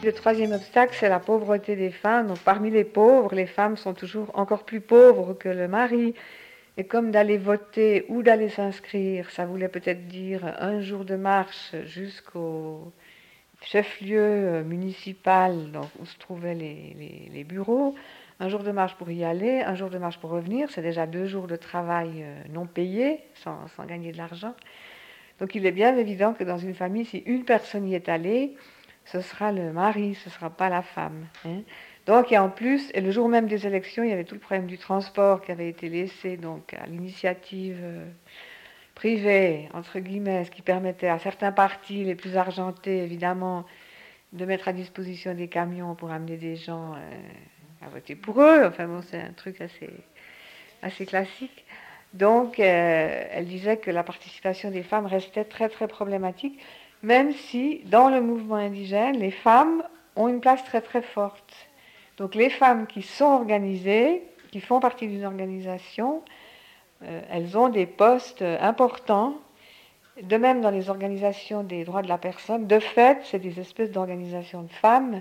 le troisième obstacle, c'est la pauvreté des femmes. Donc parmi les pauvres, les femmes sont toujours encore plus pauvres que le mari. Et comme d'aller voter ou d'aller s'inscrire, ça voulait peut-être dire un jour de marche jusqu'au chef-lieu municipal, donc, où se trouvaient les bureaux, un jour de marche pour y aller, un jour de marche pour revenir, c'est déjà 2 jours de travail non payé, sans gagner de l'argent. Donc il est bien évident que dans une famille, si une personne y est allée, ce sera le mari, ce ne sera pas la femme. Hein. Donc, et en plus, et le jour même des élections, il y avait tout le problème du transport qui avait été laissé donc, à l'initiative privée, entre guillemets, ce qui permettait à certains partis, les plus argentés évidemment, de mettre à disposition des camions pour amener des gens à voter pour eux. Enfin bon, c'est un truc assez classique. Donc, elle disait que la participation des femmes restait très très problématique, même si dans le mouvement indigène, les femmes ont une place très très forte. Donc, les femmes qui sont organisées, qui font partie d'une organisation, elles ont des postes importants. De même, dans les organisations des droits de la personne, de fait, c'est des espèces d'organisations de femmes,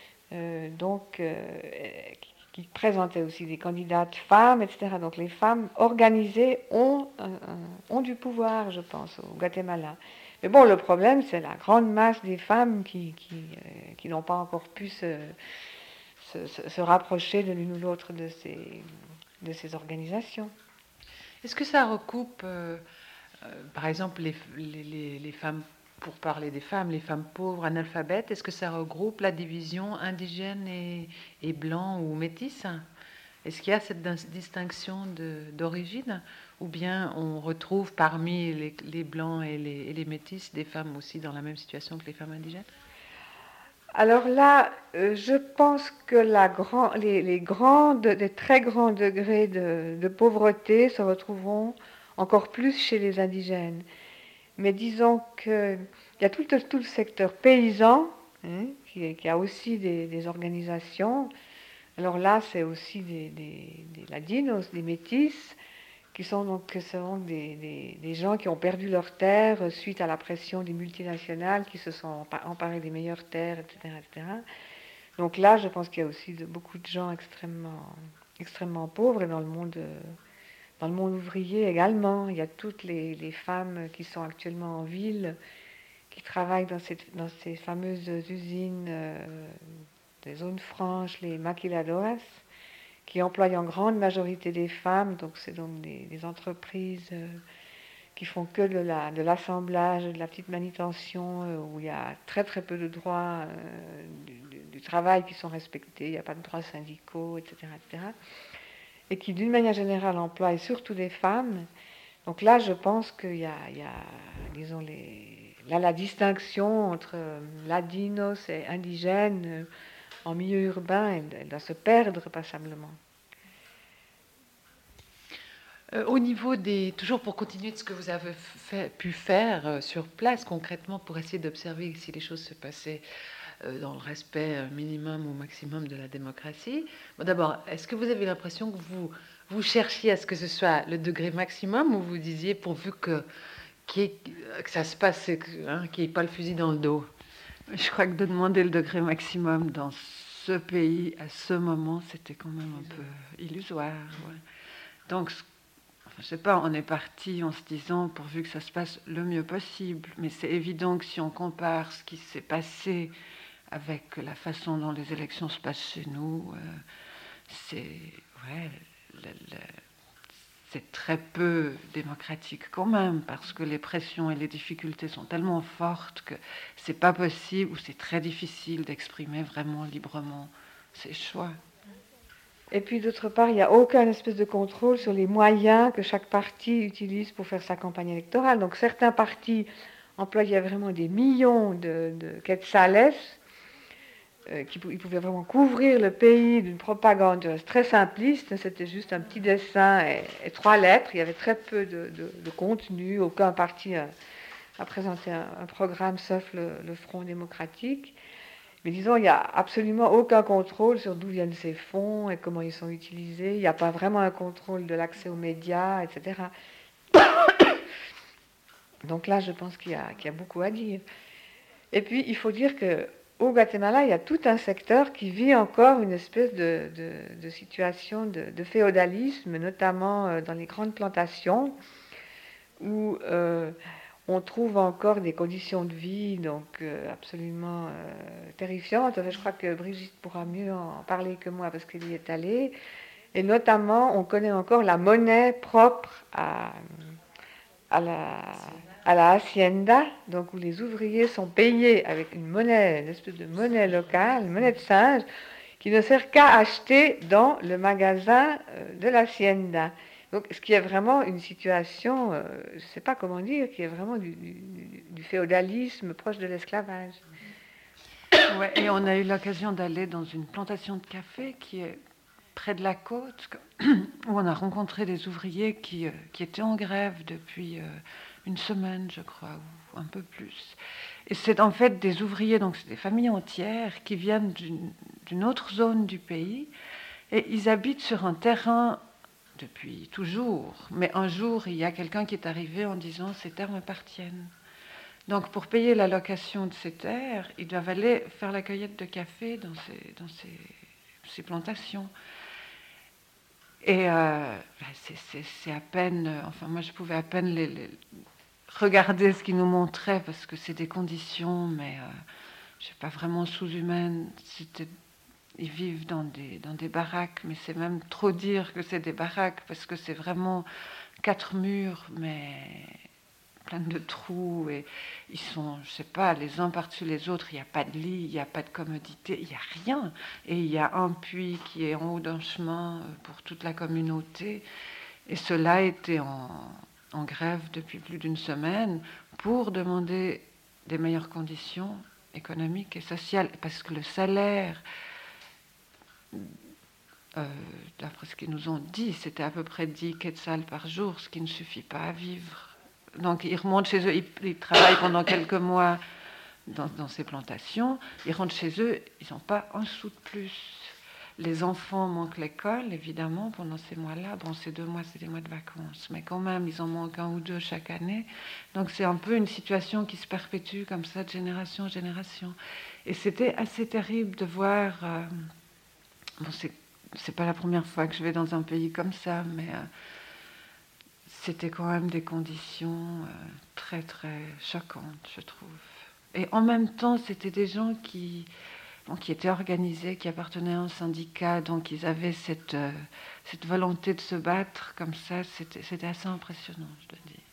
qui présentaient aussi des candidates femmes, etc. Donc les femmes organisées ont du pouvoir, je pense, au Guatemala. Mais bon, le problème, c'est la grande masse des femmes qui n'ont pas encore pu se rapprocher de l'une ou l'autre de ces organisations. Est-ce que ça recoupe, par exemple, les femmes, pour parler des femmes, les femmes pauvres, analphabètes, est-ce que ça regroupe la division indigène et blanc ou métis? Est-ce qu'il y a cette distinction d'origine? Ou bien on retrouve parmi les blancs et les métis des femmes aussi dans la même situation que les femmes indigènes? Alors là, je pense que les très grands degrés de pauvreté se retrouveront encore plus chez les indigènes. Mais disons qu'il y a tout le secteur paysan, hein, qui a aussi des organisations. Alors là, c'est aussi des ladinos, des métis, qui sont donc des gens qui ont perdu leurs terres suite à la pression des multinationales qui se sont emparées des meilleures terres, etc., etc. Donc là, je pense qu'il y a aussi beaucoup de gens extrêmement pauvres et dans le monde ouvrier également. Il y a toutes les femmes qui sont actuellement en ville, qui travaillent dans ces fameuses usines des zones franches, les maquiladoras, qui emploient en grande majorité des femmes. Donc c'est donc des entreprises qui font que de l'assemblage, de la petite manutention, où il y a très très peu de droits du travail qui sont respectés, il n'y a pas de droits syndicaux, etc., etc. Et qui d'une manière générale emploient surtout des femmes. Donc là, je pense qu'il y a, disons, la distinction entre ladinos et indigènes en milieu urbain, elle doit se perdre passablement. Au niveau toujours pour continuer de ce que vous avez pu faire sur place concrètement pour essayer d'observer si les choses se passaient dans le respect minimum ou maximum de la démocratie. Bon, d'abord, est-ce que vous avez l'impression que vous cherchiez à ce que ce soit le degré maximum ou vous disiez pourvu que ça se passe, hein, qu'il n'y ait pas le fusil dans le dos? Je crois que de demander le degré maximum dans ce pays à ce moment, c'était quand même un peu illusoire. Ouais. Donc, je sais pas, on est parti en se disant pourvu que ça se passe le mieux possible. Mais c'est évident que si on compare ce qui s'est passé avec la façon dont les élections se passent chez nous, c'est très peu démocratique quand même, parce que les pressions et les difficultés sont tellement fortes que c'est pas possible ou c'est très difficile d'exprimer vraiment librement ses choix. Et puis d'autre part, il n'y a aucun espèce de contrôle sur les moyens que chaque parti utilise pour faire sa campagne électorale. Donc certains partis employaient vraiment des millions de quetzales, ils pouvaient vraiment couvrir le pays d'une propagande très simpliste. C'était juste un petit dessin et 3 lettres. Il y avait très peu de contenu. Aucun parti a présenté un programme sauf le Front démocratique. Mais disons, il n'y a absolument aucun contrôle sur d'où viennent ces fonds et comment ils sont utilisés. Il n'y a pas vraiment un contrôle de l'accès aux médias, etc. Donc là, je pense qu'il y a beaucoup à dire. Et puis, il faut dire que au Guatemala, il y a tout un secteur qui vit encore une espèce de situation de féodalisme, notamment dans les grandes plantations, où on trouve encore des conditions de vie donc absolument terrifiantes. Enfin, je crois que Brigitte pourra mieux en parler que moi parce qu'elle y est allée. Et notamment, on connaît encore la monnaie propre à la hacienda, donc où les ouvriers sont payés avec une monnaie, une espèce de monnaie locale, une monnaie de singe, qui ne sert qu'à acheter dans le magasin de l'hacienda. Donc, ce qui est vraiment une situation, je ne sais pas comment dire, qui est vraiment du féodalisme proche de l'esclavage. Ouais, et on a eu l'occasion d'aller dans une plantation de café qui est près de la côte, où on a rencontré des ouvriers qui étaient en grève depuis une semaine, je crois, ou un peu plus. Et c'est en fait des ouvriers, donc c'est des familles entières qui viennent d'une autre zone du pays, et ils habitent sur un terrain depuis toujours. Mais un jour, il y a quelqu'un qui est arrivé en disant « ces terres m'appartiennent ». Donc pour payer la location de ces terres, ils doivent aller faire la cueillette de café dans ces plantations. Et c'est à peine, enfin moi je pouvais à peine regarder ce qu'ils nous montraient parce que c'est des conditions, mais je sais pas, vraiment sous-humaines. Ils vivent dans des baraques, mais c'est même trop dire que c'est des baraques parce que c'est vraiment 4 murs, mais plein de trous, et ils sont, je sais pas, les uns par-dessus les autres. Il n'y a pas de lit, il n'y a pas de commodité, il n'y a rien. Et il y a un puits qui est en haut d'un chemin pour toute la communauté. Et cela était en grève depuis plus d'une semaine pour demander des meilleures conditions économiques et sociales, parce que le salaire, d'après ce qu'ils nous ont dit, c'était à peu près 10 quetzals par jour, ce qui ne suffit pas à vivre. Donc ils remontent chez eux, ils travaillent pendant quelques mois dans ces plantations, ils rentrent chez eux, ils n'ont pas un sou de plus. Les enfants manquent l'école, évidemment, pendant ces mois-là. Bon, ces 2 mois, c'est des mois de vacances, mais quand même, ils en manquent 1 ou 2 chaque année. Donc c'est un peu une situation qui se perpétue comme ça, de génération en génération. Et c'était assez terrible de voir... bon, c'est pas la première fois que je vais dans un pays comme ça, mais c'était quand même des conditions très, très choquantes, je trouve. Et en même temps, c'était des gens qui étaient organisés, qui appartenaient à un syndicat, donc ils avaient cette volonté de se battre comme ça. C'était assez impressionnant, je dois dire.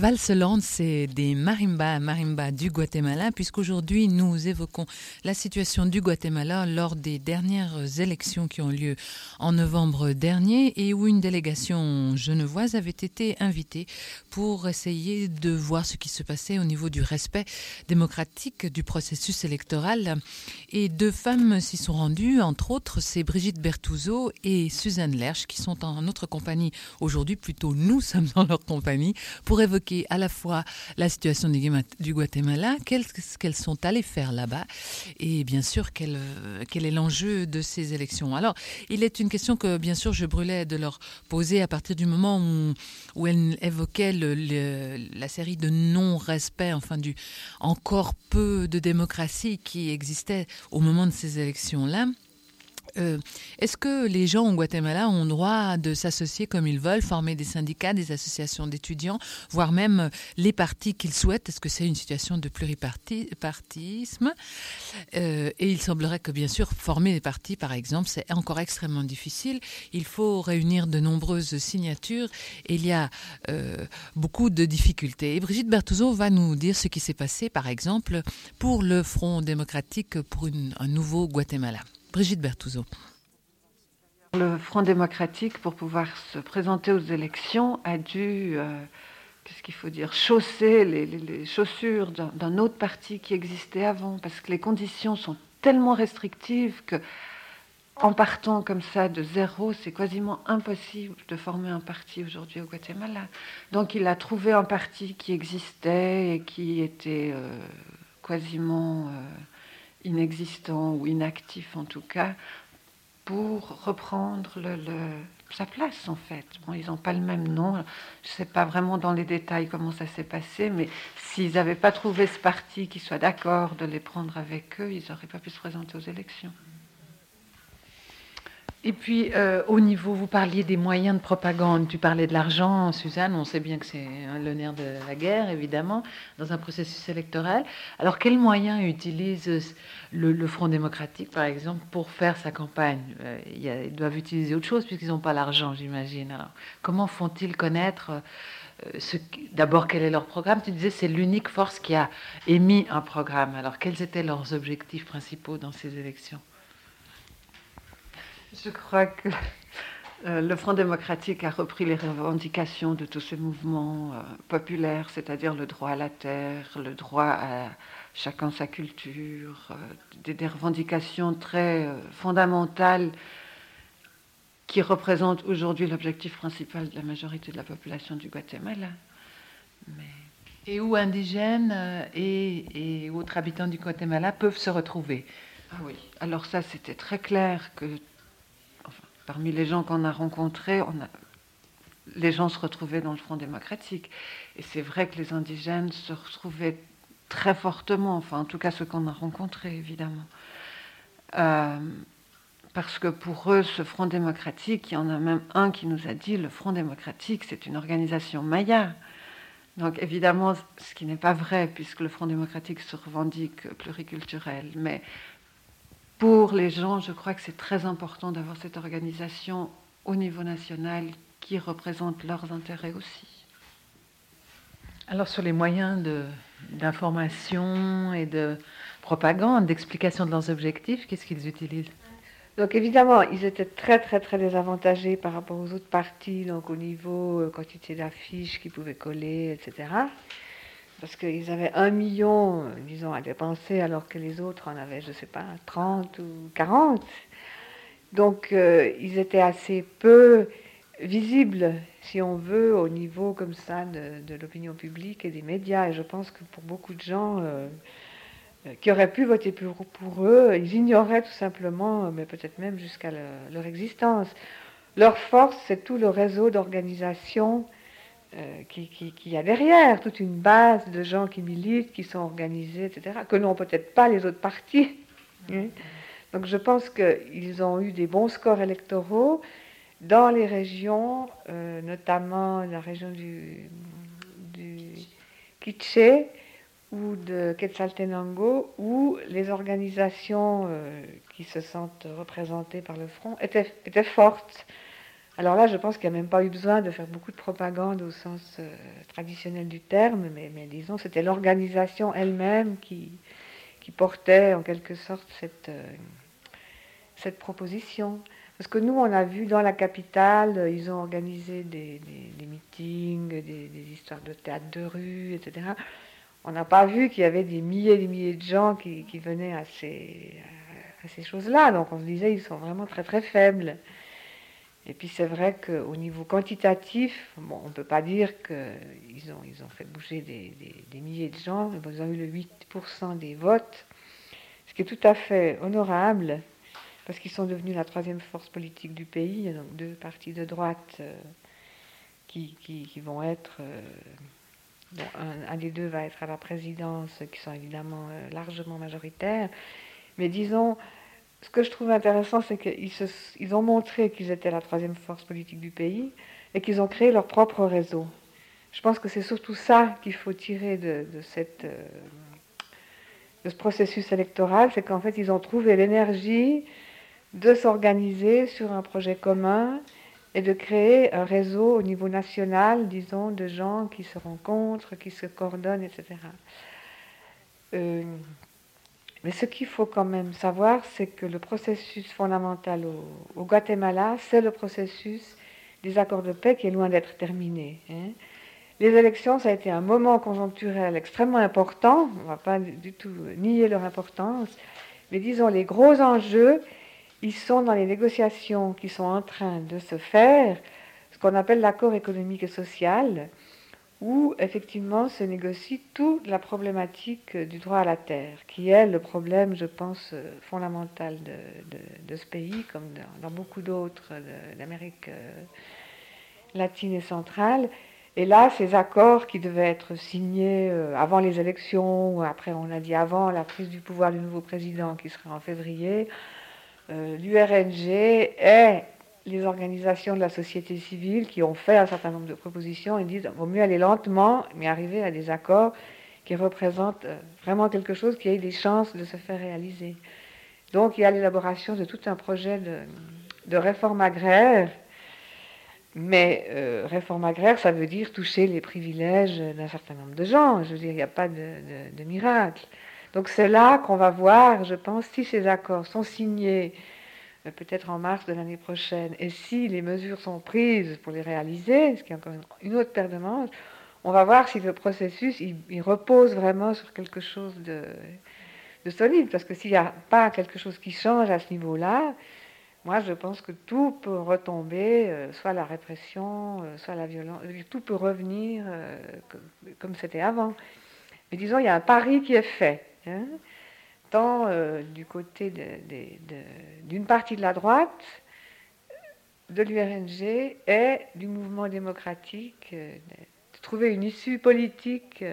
Valseland, c'est des marimbas du Guatemala, puisqu'aujourd'hui nous évoquons la situation du Guatemala lors des dernières élections qui ont lieu en novembre dernier et où une délégation genevoise avait été invitée pour essayer de voir ce qui se passait au niveau du respect démocratique du processus électoral. Et deux femmes s'y sont rendues, entre autres, c'est Brigitte Bertuzzo et Suzanne Lerche qui sont en notre compagnie aujourd'hui, plutôt nous sommes en leur compagnie, pour évoquer à la fois la situation du Guatemala, qu'elles sont allées faire là-bas et bien sûr quel est l'enjeu de ces élections. Alors, il est une question que bien sûr je brûlais de leur poser à partir du moment où elles évoquaient la série de non-respect, enfin du encore peu de démocratie qui existait au moment de ces élections-là. Est-ce que les gens au Guatemala ont droit de s'associer comme ils veulent, former des syndicats, des associations d'étudiants, voire même les partis qu'ils souhaitent? Est-ce que c'est une situation de pluripartisme? Et il semblerait que, bien sûr, former des partis, par exemple, c'est encore extrêmement difficile. Il faut réunir de nombreuses signatures et il y a beaucoup de difficultés. Et Brigitte Bertuzzo va nous dire ce qui s'est passé, par exemple, pour le Front démocratique pour un nouveau Guatemala. Brigitte Bertuzzo. Le Front démocratique, pour pouvoir se présenter aux élections, a dû, qu'est-ce qu'il faut dire, chausser les chaussures d'un autre parti qui existait avant, parce que les conditions sont tellement restrictives que, en partant comme ça de zéro, c'est quasiment impossible de former un parti aujourd'hui au Guatemala. Donc il a trouvé un parti qui existait et qui était quasiment inexistant ou inactif en tout cas, pour reprendre sa place en fait. Bon, ils n'ont pas le même nom, je ne sais pas vraiment dans les détails comment ça s'est passé, mais s'ils n'avaient pas trouvé ce parti qui soit d'accord de les prendre avec eux, ils n'auraient pas pu se présenter aux élections. Et puis, au niveau, vous parliez des moyens de propagande, tu parlais de l'argent, Suzanne, on sait bien que c'est le nerf de la guerre, évidemment, dans un processus électoral. Alors, quels moyens utilise le Front démocratique, par exemple, pour faire sa campagne? Ils doivent utiliser autre chose, puisqu'ils n'ont pas l'argent, j'imagine. Alors, comment font-ils connaître d'abord, quel est leur programme? Tu disais c'est l'unique force qui a émis un programme. Alors, quels étaient leurs objectifs principaux dans ces élections? Je crois que le Front démocratique a repris les revendications de tous ces mouvements populaires, c'est-à-dire le droit à la terre, le droit à chacun sa culture, des revendications très fondamentales qui représentent aujourd'hui l'objectif principal de la majorité de la population du Guatemala. Et où indigènes et autres habitants du Guatemala peuvent se retrouver? Ah oui, alors ça c'était très clair que parmi les gens qu'on a rencontrés, les gens se retrouvaient dans le Front démocratique. Et c'est vrai que les indigènes se retrouvaient très fortement, enfin en tout cas ceux qu'on a rencontrés, évidemment. Parce que pour eux, ce Front démocratique, il y en a même un qui nous a dit, le Front démocratique, c'est une organisation maya. Donc évidemment, ce qui n'est pas vrai, puisque le Front démocratique se revendique pluriculturel. Mais pour les gens, je crois que c'est très important d'avoir cette organisation au niveau national qui représente leurs intérêts aussi. Alors sur les moyens d'information et de propagande, d'explication de leurs objectifs, qu'est-ce qu'ils utilisent? Donc évidemment, ils étaient très très très désavantagés par rapport aux autres partis, donc au niveau quantité d'affiches qu'ils pouvaient coller, etc. Parce qu'ils avaient 1 million, disons, à dépenser, alors que les autres en avaient, je ne sais pas, 30 ou 40. Donc, ils étaient assez peu visibles, si on veut, au niveau comme ça de l'opinion publique et des médias. Et je pense que pour beaucoup de gens qui auraient pu voter pour eux, ils ignoraient tout simplement, mais peut-être même jusqu'à leur existence. Leur force, c'est tout le réseau d'organisation qui y a derrière, toute une base de gens qui militent, qui sont organisés, etc., que n'ont peut-être pas les autres partis. Donc je pense qu'ils ont eu des bons scores électoraux dans les régions, notamment la région du Quiché ou de Quetzaltenango, où les organisations qui se sentent représentées par le Front étaient fortes. Alors là, je pense qu'il n'y a même pas eu besoin de faire beaucoup de propagande au sens traditionnel du terme, mais disons, c'était l'organisation elle-même qui portait en quelque sorte cette proposition. Parce que nous, on a vu dans la capitale, ils ont organisé des meetings, des histoires de théâtre de rue, etc. On n'a pas vu qu'il y avait des milliers de gens qui venaient à ces choses-là. Donc on se disait, ils sont vraiment très très faibles. Et puis c'est vrai qu'au niveau quantitatif, bon, on ne peut pas dire qu'ils ont fait bouger des milliers de gens. Ils ont eu le 8% des votes, ce qui est tout à fait honorable, parce qu'ils sont devenus la troisième force politique du pays. Il y a donc deux partis de droite qui vont être... bon, un des deux va être à la présidence, qui sont évidemment largement majoritaires. Mais disons, ce que je trouve intéressant, c'est qu'ils ont montré qu'ils étaient la troisième force politique du pays et qu'ils ont créé leur propre réseau. Je pense que c'est surtout ça qu'il faut tirer de ce processus électoral, c'est qu'en fait, ils ont trouvé l'énergie de s'organiser sur un projet commun et de créer un réseau au niveau national, disons, de gens qui se rencontrent, qui se coordonnent, etc. Mais ce qu'il faut quand même savoir, c'est que le processus fondamental au Guatemala, c'est le processus des accords de paix qui est loin d'être terminé. Les élections, ça a été un moment conjoncturel extrêmement important, on ne va pas du tout nier leur importance, mais disons, les gros enjeux, ils sont dans les négociations qui sont en train de se faire, ce qu'on appelle l'accord économique et social, où effectivement se négocie toute la problématique du droit à la terre, qui est le problème, je pense, fondamental de ce pays, comme dans beaucoup d'autres d'Amérique latine et centrale. Et là, ces accords qui devaient être signés avant les élections, ou après on a dit avant la prise du pouvoir du nouveau président qui sera en février, l'URNG et les organisations de la société civile qui ont fait un certain nombre de propositions et disent qu'il vaut mieux aller lentement, mais arriver à des accords qui représentent vraiment quelque chose qui ait des chances de se faire réaliser. Donc il y a l'élaboration de tout un projet de réforme agraire, mais réforme agraire, ça veut dire toucher les privilèges d'un certain nombre de gens. Je veux dire, il n'y a pas de miracle. Donc c'est là qu'on va voir, je pense, si ces accords sont signés peut-être en mars de l'année prochaine, et si les mesures sont prises pour les réaliser, ce qui est encore une autre paire de manches, on va voir si le processus il repose vraiment sur quelque chose de solide, parce que s'il n'y a pas quelque chose qui change à ce niveau-là, moi je pense que tout peut retomber, soit la répression, soit la violence, tout peut revenir comme c'était avant. Mais disons, il y a un pari qui est fait, hein, tant du côté d'une partie de la droite, de l'URNG et du mouvement démocratique, de trouver une issue politique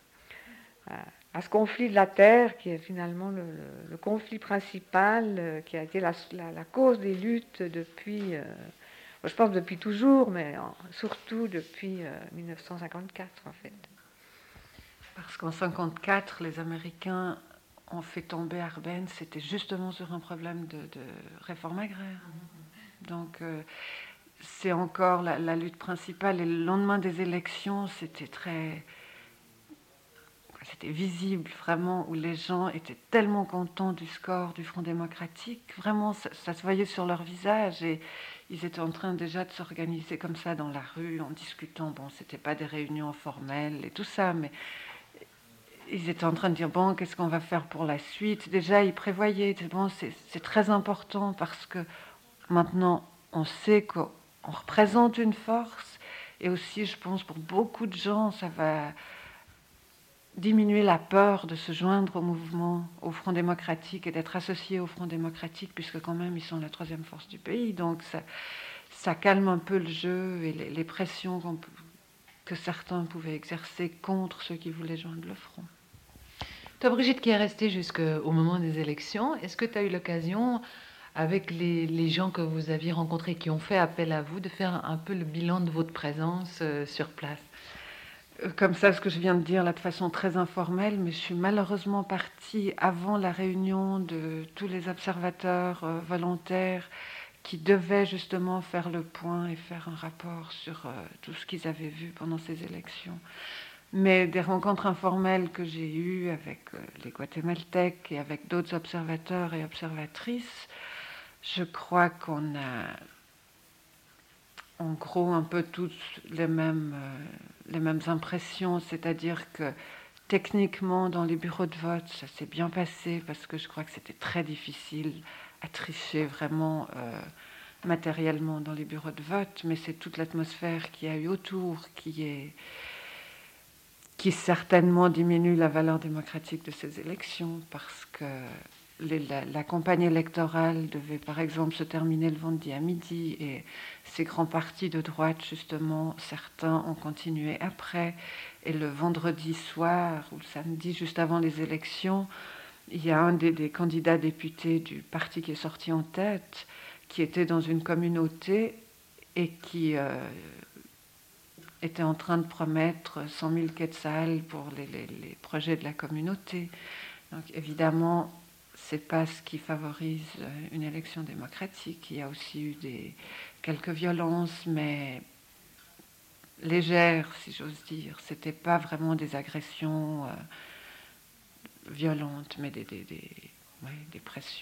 à ce conflit de la terre qui est finalement le conflit principal, qui a été la cause des luttes depuis, je pense depuis toujours, mais surtout depuis 1954 en fait. Parce qu'en 1954, les Américains ont fait tomber Arbenz, c'était justement sur un problème de réforme agraire. Donc c'est encore la lutte principale. Et le lendemain des élections, c'était visible vraiment, où les gens étaient tellement contents du score du Front démocratique. Vraiment, ça se voyait sur leur visage et ils étaient en train déjà de s'organiser comme ça dans la rue, en discutant. Bon, c'était pas des réunions formelles et tout ça, mais ils étaient en train de dire, bon, qu'est-ce qu'on va faire pour la suite? Déjà, ils prévoyaient, bon, c'est très important parce que maintenant, on sait qu'on représente une force. Et aussi, je pense, pour beaucoup de gens, ça va diminuer la peur de se joindre au mouvement, au Front démocratique et d'être associé au Front démocratique, puisque quand même, ils sont la troisième force du pays. Donc, ça calme un peu le jeu et les pressions que certains pouvaient exercer contre ceux qui voulaient joindre le Front. Toi, Brigitte, qui est restée jusqu'au moment des élections, est-ce que tu as eu l'occasion, avec les gens que vous aviez rencontrés qui ont fait appel à vous, de faire un peu le bilan de votre présence sur place? Comme ça, ce que je viens de dire là de façon très informelle, mais je suis malheureusement partie avant la réunion de tous les observateurs volontaires qui devaient justement faire le point et faire un rapport sur tout ce qu'ils avaient vu pendant ces élections. Mais des rencontres informelles que j'ai eues avec les Guatémaltèques et avec d'autres observateurs et observatrices, je crois qu'on a en gros un peu toutes les mêmes impressions, c'est-à-dire que techniquement dans les bureaux de vote ça s'est bien passé parce que je crois que c'était très difficile à tricher vraiment matériellement dans les bureaux de vote, mais c'est toute l'atmosphère qu'il y a eu autour qui certainement diminue la valeur démocratique de ces élections, parce que la campagne électorale devait par exemple se terminer le vendredi à midi, et ces grands partis de droite, justement, certains ont continué après, et le vendredi soir ou le samedi, juste avant les élections, il y a un des candidats députés du parti qui est sorti en tête, qui était dans une communauté et qui était en train de promettre 100 000 quetzals pour les projets de la communauté. Donc évidemment, c'est pas ce qui favorise une élection démocratique. Il y a aussi eu quelques violences, mais légères, si j'ose dire. C'était pas vraiment des agressions violentes, mais des pressions.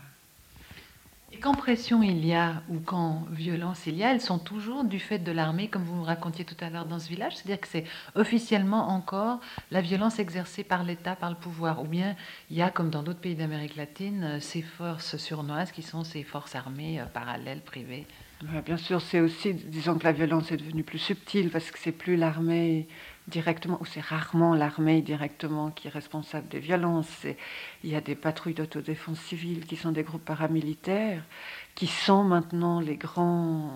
Et quand pression il y a ou quand violence il y a, elles sont toujours du fait de l'armée, comme vous me racontiez tout à l'heure dans ce village, c'est-à-dire que c'est officiellement encore la violence exercée par l'État, par le pouvoir, ou bien il y a, comme dans d'autres pays d'Amérique latine, ces forces surnoises qui sont ces forces armées parallèles, privées. Bien sûr, c'est aussi, disons que la violence est devenue plus subtile parce que c'est plus l'armée directement, ou c'est rarement l'armée directement qui est responsable des violences. Il y a des patrouilles d'autodéfense civile qui sont des groupes paramilitaires, qui sont maintenant les grands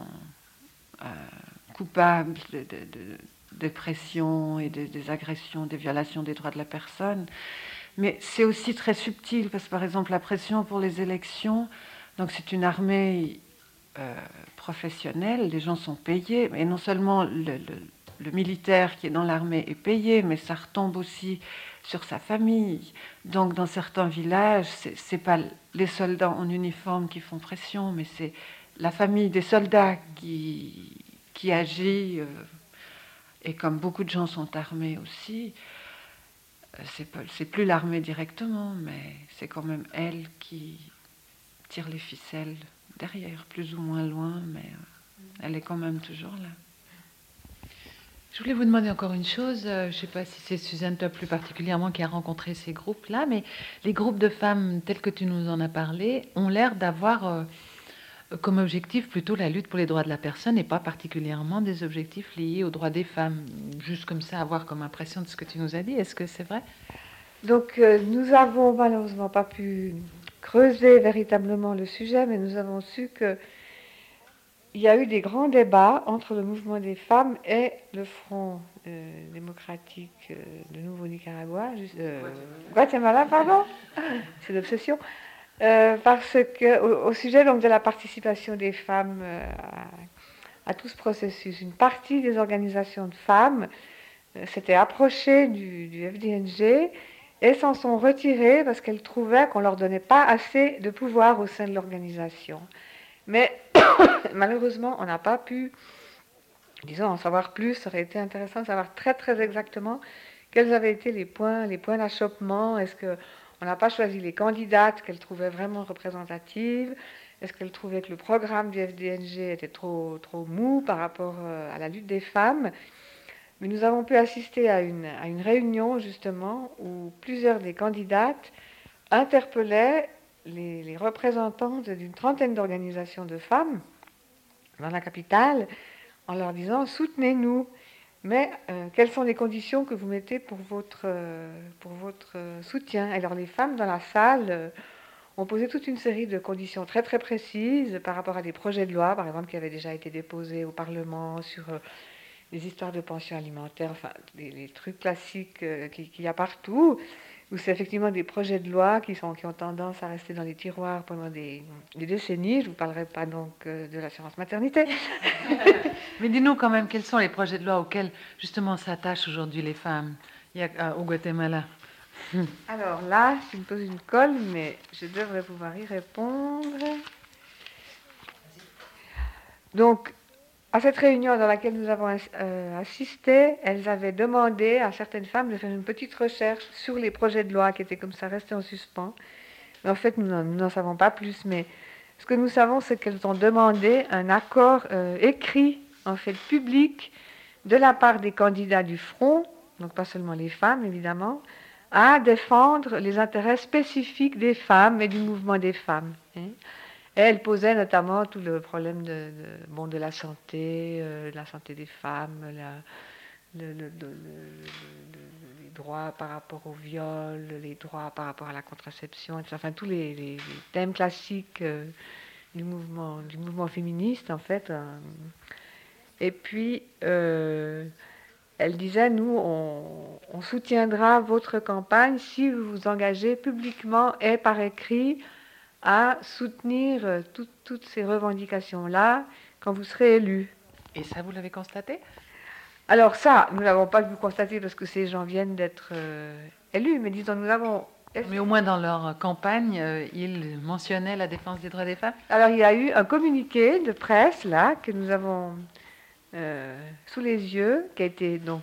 coupables des pressions et des agressions, des violations des droits de la personne. Mais c'est aussi très subtil parce que, par exemple, la pression pour les élections, donc c'est une armée professionnelle, les gens sont payés, et non seulement le militaire qui est dans l'armée est payé, mais ça retombe aussi sur sa famille. Donc dans certains villages, c'est pas les soldats en uniforme qui font pression, mais c'est la famille des soldats qui agit, et comme beaucoup de gens sont armés aussi, c'est plus l'armée directement, mais c'est quand même elle qui tire les ficelles derrière, plus ou moins loin, mais elle est quand même toujours là. Je voulais vous demander encore une chose, je ne sais pas si c'est Suzanne, toi plus particulièrement, qui a rencontré ces groupes-là, mais les groupes de femmes tels que tu nous en as parlé ont l'air d'avoir comme objectif plutôt la lutte pour les droits de la personne et pas particulièrement des objectifs liés aux droits des femmes. Juste comme ça, avoir comme impression de ce que tu nous as dit, est-ce que c'est vrai? Donc nous avons malheureusement pas pu creuser véritablement le sujet, mais nous avons su qu'il y a eu des grands débats entre le mouvement des femmes et le Front démocratique de Nouveau Nicaragua, Guatemala, pardon, c'est l'obsession, parce que au sujet donc de la participation des femmes à tout ce processus, une partie des organisations de femmes s'était approchée du FDNG et s'en sont retirées parce qu'elles trouvaient qu'on ne leur donnait pas assez de pouvoir au sein de l'organisation. Mais malheureusement, on n'a pas pu, disons, en savoir plus. Ça aurait été intéressant de savoir très très exactement quels avaient été les points d'achoppement. Est-ce qu'on n'a pas choisi les candidates qu'elles trouvaient vraiment représentatives? Est-ce qu'elles trouvaient que le programme du FDNG était trop mou par rapport à la lutte des femmes? Mais nous avons pu assister à une réunion, justement, où plusieurs des candidates interpellaient les représentants d'une trentaine d'organisations de femmes dans la capitale en leur disant « Soutenez-nous, mais quelles sont les conditions que vous mettez pour votre soutien ?» Alors les femmes dans la salle ont posé toute une série de conditions très très précises par rapport à des projets de loi, par exemple, qui avaient déjà été déposés au Parlement sur les histoires de pension alimentaire, enfin, les trucs classiques qu'il y a partout, où c'est effectivement des projets de loi qui ont tendance à rester dans les tiroirs pendant des décennies. Je ne vous parlerai pas donc de l'assurance maternité. Mais dis-nous quand même, quels sont les projets de loi auxquels justement s'attachent aujourd'hui les femmes au Guatemala? Alors là, tu me poses une colle, mais je devrais pouvoir y répondre. Donc, à cette réunion dans laquelle nous avons assisté, elles avaient demandé à certaines femmes de faire une petite recherche sur les projets de loi qui étaient comme ça restés en suspens. Mais en fait, nous n'en savons pas plus, mais ce que nous savons, c'est qu'elles ont demandé un accord écrit, en fait public, de la part des candidats du Front, donc pas seulement les femmes évidemment, à défendre les intérêts spécifiques des femmes et du mouvement des femmes. Et elle posait notamment tout le problème de la santé des femmes, les droits par rapport au viol, les droits par rapport à la contraception, etc. Enfin tous les thèmes classiques du mouvement féministe en fait. Et puis elle disait, nous, on soutiendra votre campagne si vous vous engagez publiquement et par écrit à soutenir toutes ces revendications-là quand vous serez élu. Et ça, vous l'avez constaté? Alors ça, nous n'avons pas pu constater parce que ces gens viennent d'être élus, mais disons, nous avons... Mais au moins dans leur campagne, ils mentionnaient la défense des droits des femmes? Alors il y a eu un communiqué de presse, là, que nous avons sous les yeux, qui a été donc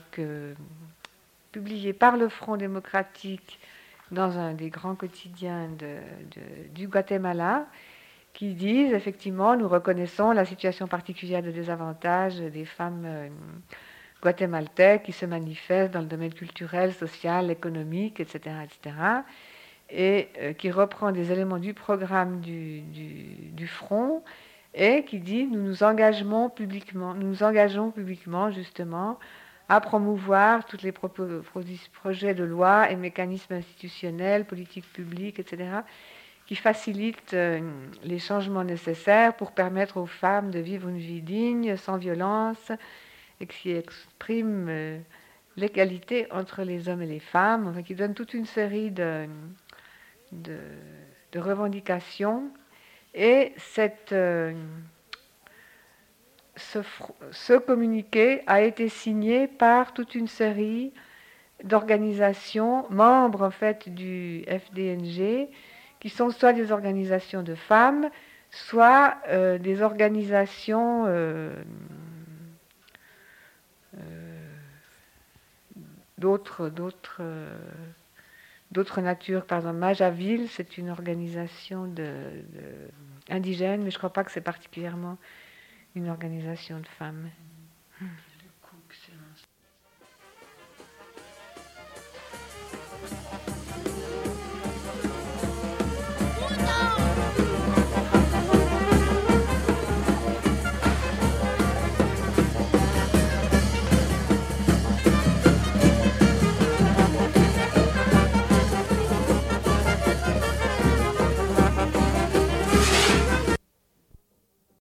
publié par le Front démocratique dans un des grands quotidiens du Guatemala, qui disent effectivement, nous reconnaissons la situation particulière de désavantage des femmes guatémaltèques qui se manifestent dans le domaine culturel, social, économique, etc., etc., et qui reprend des éléments du programme du Front, et qui dit nous nous engageons publiquement justement à promouvoir tous les projets de loi et mécanismes institutionnels, politiques publiques, etc., qui facilitent les changements nécessaires pour permettre aux femmes de vivre une vie digne, sans violence, et qui expriment l'égalité entre les hommes et les femmes, enfin, qui donnent toute une série de revendications. Et ce communiqué a été signé par toute une série d'organisations, membres en fait du FDNG, qui sont soit des organisations de femmes, soit des organisations d'autres natures. Par exemple, Majaville, c'est une organisation indigène, mais je ne crois pas que c'est particulièrement une organisation de femmes.